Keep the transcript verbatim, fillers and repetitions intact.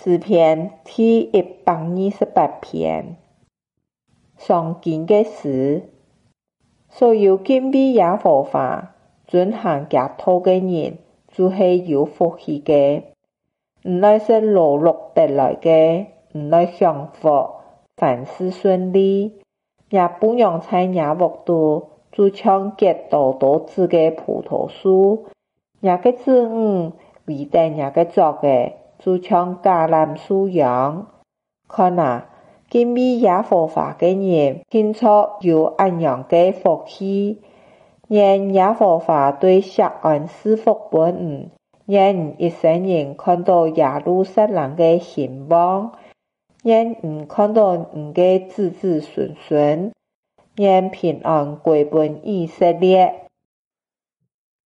诗篇第一百二十八篇。上经的诗，所有敬畏耶和华、遵行家道的人，就是有福气的。唔来是劳碌得来的，唔来享福，凡事顺利，也不用在耶目度，就像结多多枝的葡萄树，也个子女为得也个作的，就像橄榄树样。看啊，敬畏耶和华的人，清楚有安样的福气。愿耶和华对錫安赐福本恩，愿一生人看到耶路撒冷的兴旺，愿唔看到唔嘅子子孙孙，愿平安归本以色列。